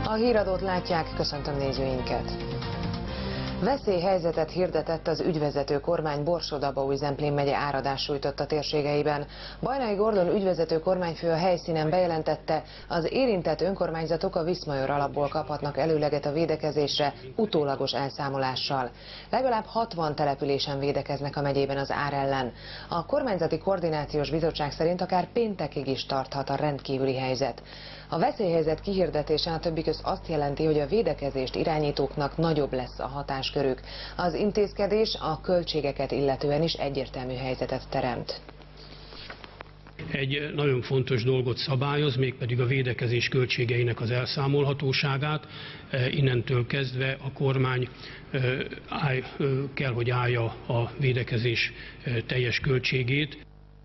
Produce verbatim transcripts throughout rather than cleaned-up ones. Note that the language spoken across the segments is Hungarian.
A híradót látják, köszöntöm nézőinket! Veszélyhelyzetet hirdetett az ügyvezető kormány, Borsod-Abaúj-Zemplén megye áradás sújtotta térségeiben. Bajnai Gordon ügyvezető kormányfő a helyszínen bejelentette, az érintett önkormányzatok a Viszmajor alapból kaphatnak előleget a védekezésre utólagos elszámolással. Legalább hatvan településen védekeznek a megyében az ár ellen. A kormányzati koordinációs bizottság szerint akár péntekig is tarthat a rendkívüli helyzet. A veszélyhelyzet kihirdetése a többi közt azt jelenti, hogy a védekezést irányítóknak nagyobb lesz a hatáskörük. Az intézkedés a költségeket illetően is egyértelmű helyzetet teremt. Egy nagyon fontos dolgot szabályoz, mégpedig a védekezés költségeinek az elszámolhatóságát. Innentől kezdve a kormány kell, hogy állja a védekezés teljes költségét.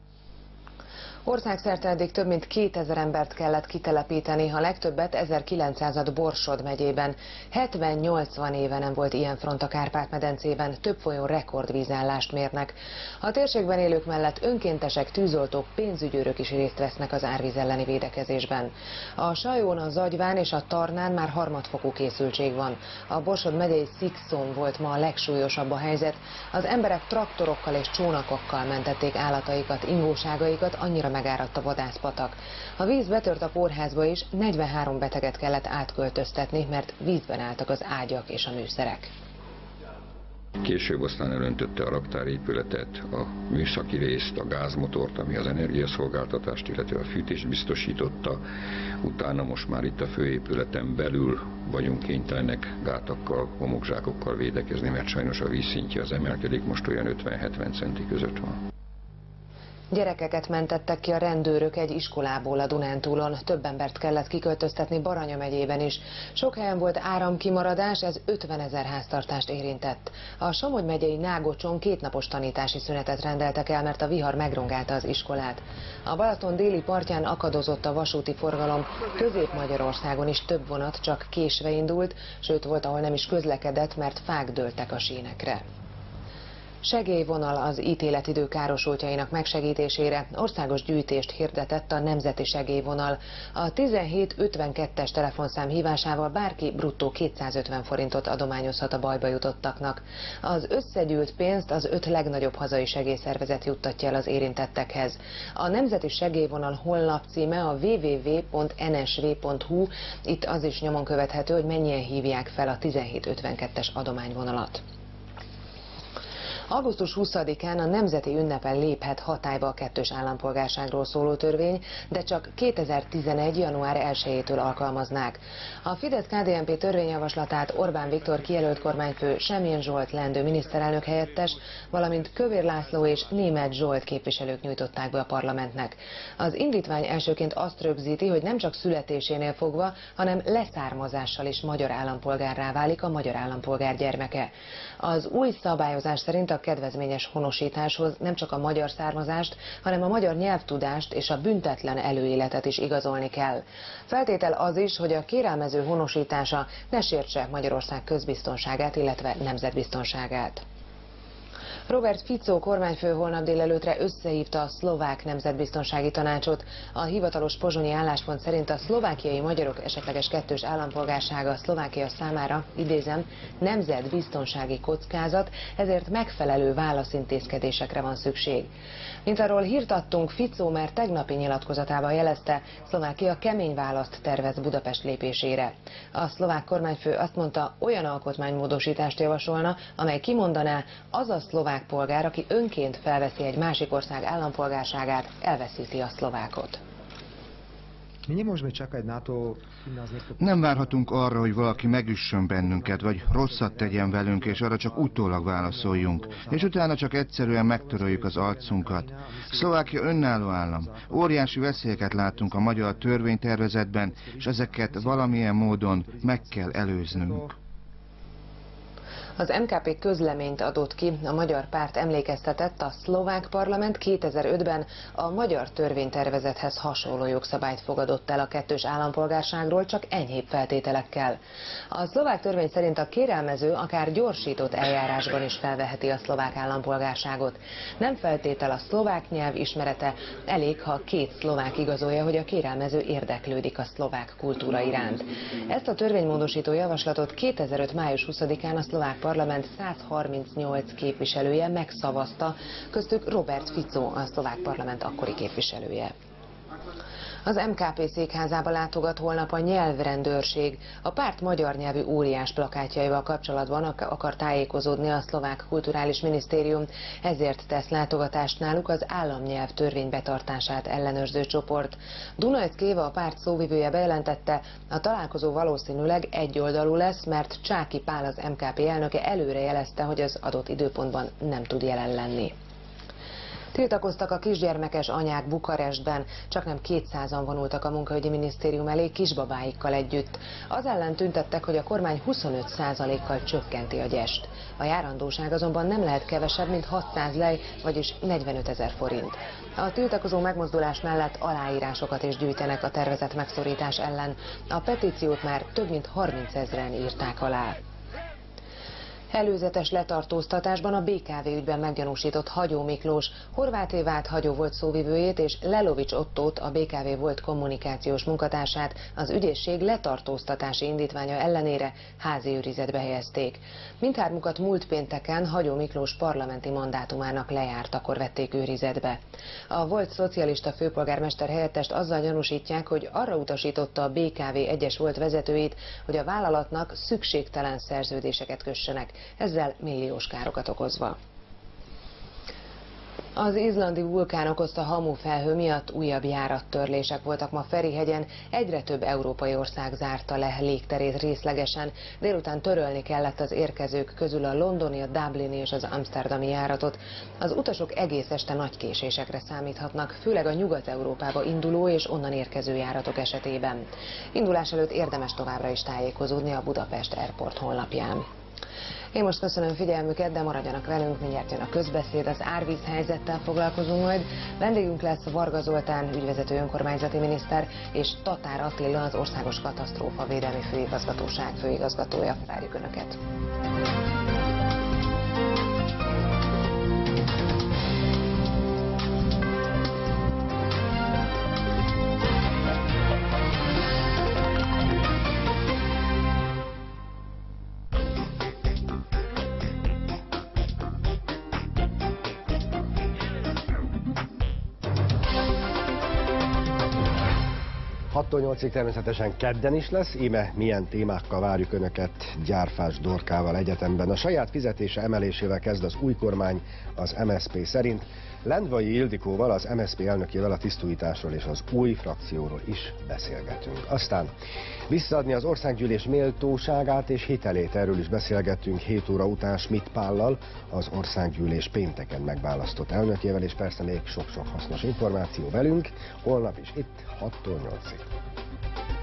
Országszerte eddig több mint kétezer embert kellett kitelepíteni, a legtöbbet ezerkilencszázat Borsod megyében. hetven-nyolcvan éve nem volt ilyen front a Kárpát-medencében, több folyón rekordvízállást mérnek. A térségben élők mellett önkéntesek, tűzoltók, pénzügyőrök is részt vesznek az árvíz elleni védekezésben. A Sajón, a Zagyván és a Tarnán már harmadfokú készültség van. A Borsod megyei Szikszón volt ma a legsúlyosabb a helyzet. Az emberek traktorokkal és csónakokkal mentették állataikat, ingóságaikat, annyira megáradt a vadászpatak. A víz betört a kórházba is, negyvenhárom beteget kellett átköltöztetni, mert vízben álltak az ágyak és a műszerek. Később aztán elöntötte a raktárépületet, a műszaki részt, a gázmotort, ami az energiaszolgáltatást, illetve a fűtést biztosította. Utána most már itt a főépületen belül vagyunk kénytelenek gátakkal, homokzsákokkal védekezni, mert sajnos a vízszintje az emelkedik, most olyan ötven-hetven centi között van. Gyerekeket mentettek ki a rendőrök egy iskolából a Dunántúlon. Több embert kellett kiköltöztetni Baranya megyében is. Sok helyen volt áramkimaradás, ez ötvenezer háztartást érintett. A Somogy megyei Nágocson kétnapos tanítási szünetet rendeltek el, mert a vihar megrongálta az iskolát. A Balaton déli partján akadozott a vasúti forgalom, Közép-Magyarországon is több vonat csak késve indult, sőt volt, ahol nem is közlekedett, mert fák dőltek a sínekre. Segélyvonal az ítéletidő károsultjainak megsegítésére országos gyűjtést hirdetett a Nemzeti Segélyvonal. A tizenhét ötvenkettes telefonszám hívásával bárki bruttó kétszázötven forintot adományozhat a bajba jutottaknak. Az összegyűjt pénzt az öt legnagyobb hazai segélyszervezet juttatja el az érintettekhez. A Nemzeti Segélyvonal honlap címe a double-u double-u double-u pont n s v pont h u. Itt az is nyomon követhető, hogy mennyien hívják fel a tizenhét ötvenkettes adományvonalat. augusztus huszadikán a nemzeti ünnepen léphet hatályba a kettős állampolgárságról szóló törvény, de csak kétezer-tizenegy. január elsejétől alkalmaznák. A Fidesz-ká dé en pé törvényjavaslatát Orbán Viktor kijelölt kormányfő, Semjén Zsolt leendő miniszterelnök helyettes, valamint Kövér László és Németh Zsolt képviselők nyújtották be a parlamentnek. Az indítvány elsőként azt rögzíti, hogy nem csak születésénél fogva, hanem leszármazással is magyar állampolgárrá válik a magyar állampolgár gyermeke. Az új szabályozás szerint a kedvezményes honosításhoz nem csak a magyar származást, hanem a magyar nyelvtudást és a büntetlen előéletet is igazolni kell. Feltétel az is, hogy a kérelmező honosítása ne sértse Magyarország közbiztonságát, illetve nemzetbiztonságát. Robert Fico kormányfő holnap délelőtre összehívta a szlovák nemzetbiztonsági tanácsot. A hivatalos pozsonyi álláspont szerint a szlovákiai magyarok esetleges kettős állampolgársága Szlovákia számára, idézem, nemzetbiztonsági kockázat, ezért megfelelő válaszintézkedésekre van szükség. Mint arról hírt adtunk, Fico már tegnapi nyilatkozatában jelezte, Szlovákia kemény választ tervez Budapest lépésére. A szlovák kormányfő azt mondta, olyan alkotmánymódosítást javasolna, amely kimondaná, az a szlovák polgár, aki önként felveszi egy másik ország állampolgárságát, elveszíti a szlovákot. Nem várhatunk arra, hogy valaki megüssön bennünket, vagy rosszat tegyen velünk, és arra csak utólag válaszoljunk, és utána csak egyszerűen megtöröljük az arcunkat. Szlovákia önálló állam. Óriási veszélyeket látunk a magyar törvénytervezetben, és ezeket valamilyen módon meg kell előznünk. Az em ká pé közleményt adott ki, a magyar párt emlékeztetett, a szlovák parlament kétezer-ötben a magyar törvénytervezethez hasonló jogszabályt fogadott el a kettős állampolgárságról, csak enyhébb feltételekkel. A szlovák törvény szerint a kérelmező akár gyorsított eljárásban is felveheti a szlovák állampolgárságot. Nem feltétel a szlovák nyelv ismerete, elég, ha két szlovák igazolja, hogy a kérelmező érdeklődik a szlovák kultúra iránt. Ezt a törvénymódosító javaslatot kétezer-öt május huszadikán a szlovák parlament száz harmincnyolc képviselője megszavazta, köztük Robert Fico, a szlovák parlament akkori képviselője. Az em ká pé székházába látogat holnap a nyelvrendőrség. A párt magyar nyelvű óriás plakátjaival kapcsolatban akar tájékozódni a szlovák kulturális minisztérium, ezért tesz látogatást náluk az államnyelv törvény betartását ellenőrző csoport. Dunajc Éva, a párt szóvivője bejelentette, a találkozó valószínűleg egyoldalú lesz, mert Csáky Pál, az em ká pé elnöke előre jelezte, hogy az adott időpontban nem tud jelen lenni. Tiltakoztak a kisgyermekes anyák Bukarestben, csaknem kétszázan vonultak a munkaügyi minisztérium elé kisbabáikkal együtt. Az ellen tüntettek, hogy a kormány huszonöt százalékkal csökkenti a gyest. A járandóság azonban nem lehet kevesebb, mint hatszáz lej, vagyis negyvenötezer forint. A tiltakozó megmozdulás mellett aláírásokat is gyűjtenek a tervezett megszorítás ellen. A petíciót már több mint harmincezren írták alá. Előzetes letartóztatásban a bé ká vé ügyben meggyanúsított Hagyó Miklós, Horváth Évát Hagyó volt szóvivőjét és Lelovics Ottót, a bé ká vé volt kommunikációs munkatársát az ügyészség letartóztatási indítványa ellenére házi őrizetbe helyezték. Mindhármukat múlt pénteken Hagyó Miklós parlamenti mandátumának lejártakor vették őrizetbe. A volt szocialista főpolgármester helyettest azzal gyanúsítják, hogy arra utasította a bé ká vé egyes volt vezetőit, hogy a vállalatnak szükségtelen szerződéseket kössenek, ezzel milliós károkat okozva. Az izlandi vulkán okozta hamufelhő miatt újabb járattörlések voltak ma Ferihegyen, egyre több európai ország zárta le légterét részlegesen, délután törölni kellett az érkezők közül a londoni, a dublini és az amsterdami járatot. Az utasok egész este nagy késésekre számíthatnak, főleg a Nyugat-Európába induló és onnan érkező járatok esetében. Indulás előtt érdemes továbbra is tájékozódni a Budapest Airport honlapján. Én most köszönöm figyelmüket, de maradjanak velünk, mindjárt jön a közbeszéd, az árvíz helyzettel foglalkozunk majd. Vendégünk lesz Varga Zoltán, ügyvezető önkormányzati miniszter, és Tatár Attila, az Országos Katasztrófa Védelmi Főigazgatóság főigazgatója. Várjuk Önöket! hattól nyolcig természetesen kedden is lesz, íme milyen témákkal várjuk Önöket Gyárfás Dorkával egyetemben. A saját fizetése emelésével kezd az új kormány az em es zé pé szerint. Lendvai Ildikóval, az em es zé pé elnökével a tisztújításról és az új frakcióról is beszélgetünk. Aztán visszaadni az országgyűlés méltóságát és hitelét, erről is beszélgettünk hét óra után Schmidt Pállal, az országgyűlés pénteken megválasztott elnökével, és persze még sok-sok hasznos információ velünk, holnap is itt hattól nyolcig.